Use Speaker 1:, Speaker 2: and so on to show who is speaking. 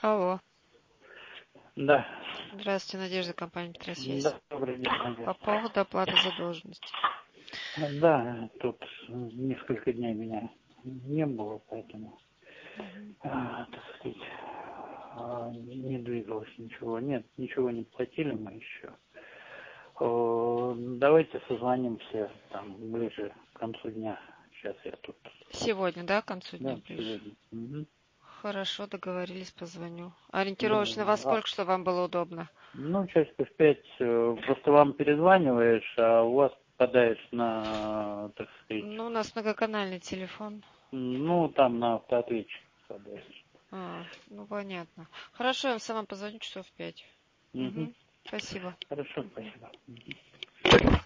Speaker 1: Алло.
Speaker 2: Да.
Speaker 1: Здравствуйте, Надежда, компания Петросвязь.
Speaker 2: Да, добрый день, Надежда.
Speaker 1: По поводу оплаты задолженности.
Speaker 2: Да, тут несколько дней меня не было, поэтому, так сказать, не двигалось ничего. Нет, ничего не платили мы еще. Давайте созвонимся там ближе к концу дня. Сейчас я тут.
Speaker 1: Сегодня, да, к концу дня
Speaker 2: Да,
Speaker 1: ближе?
Speaker 2: сегодня. Угу.
Speaker 1: Хорошо, договорились, позвоню. Ориентировочно во
Speaker 2: Да.
Speaker 1: сколько, что вам было удобно?
Speaker 2: Ну, часиков 5, просто вам перезваниваешь, а у вас попадаешь на, так сказать,
Speaker 1: Ну, у нас многоканальный телефон.
Speaker 2: ну, там на автоответчик попадаешь.
Speaker 1: Ну, понятно. Хорошо, я вам сама позвоню часов в 5.
Speaker 2: Угу.
Speaker 1: Спасибо.
Speaker 2: Хорошо, спасибо.